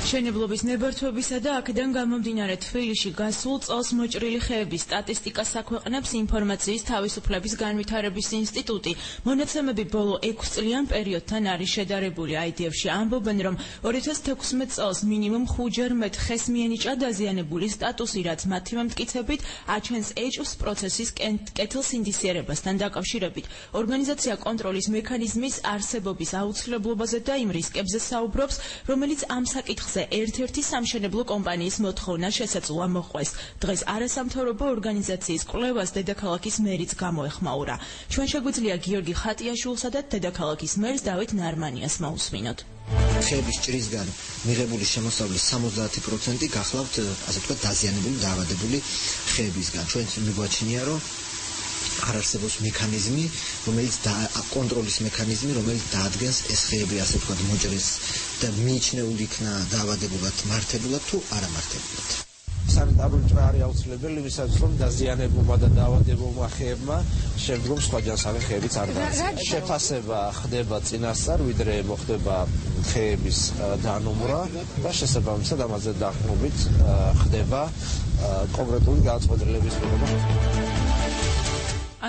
მშენებლობის ნებართვებისა და აქედან გამომდინარე თბილისში გასულ წელს მოჭრილი ხეების სტატისტიკას აქვეყნებს ინფორმაციის თავისუფლების განვითარების ინსტიტუტი. მონაცემები ბოლო 6 წლიან პერიოდთან არის შედარებული. IDF-ში ამბობენ, რომ 2016 წელს მინიმუმ 5-ჯერ მეტ ხეს მიენიჭა დაზიანებული სტატუსი, რაც მათი მტკიცებით აჩენს ეჭვს პროცესის კეთილს ინდისიერებასთან დაკავშირებით. ორგანიზაცია კონტროლის მექანიზმის არსებობის აუცილებლობაზე და იმ რისკებზე საუბრობს, რომელიც ამ საკითხზე ერთ-ერთი სამშენებლო კომპანიის მოთხოვნა შესაძლოა მოყვეს. დღეს არასამთავრობო ორგანიზაციის კვლევას დედაქალაქის მერიც გამოეხმაურა. ჩვენ შეგვიძლია გიორგი ხატიაშვილსა და დედაქალაქის მერს დავით ნარმანიას მოусმინოთ. ხეების ჭრისგან მიღებული შემოსავლის 70% გახლავთ, ასე ვთქვათ, დაზიანებული, დაავადებული ხეებისგან. ჩვენც მიგვაჩნია, რომ არ არსებობს მექანიზმი, რომელიც კონტროლის მექანიზმი, რომელიც დაადგენს ეს ხეები, ასე ვთქვათ, მოჭრეს და მიიჩნეულ იქნა დაავადებულად, მართებულად თუ არამართებულად. სანიტარული ჭრა არის აუცილებელი, ვისაც რომ დაზიანებულმა და დაავადებულმა ხეებმა შემდგომ სხვა ჯანსაღი ხეებიც არ დააწყდეს. შეფასება ხდება წინასწარ, ვიდრე მოხდება ხეების დანომრა და შესაბამისად ამაზე დაყრდნობით ხდება კონკრეტული გადაწყვეტილების მიღება.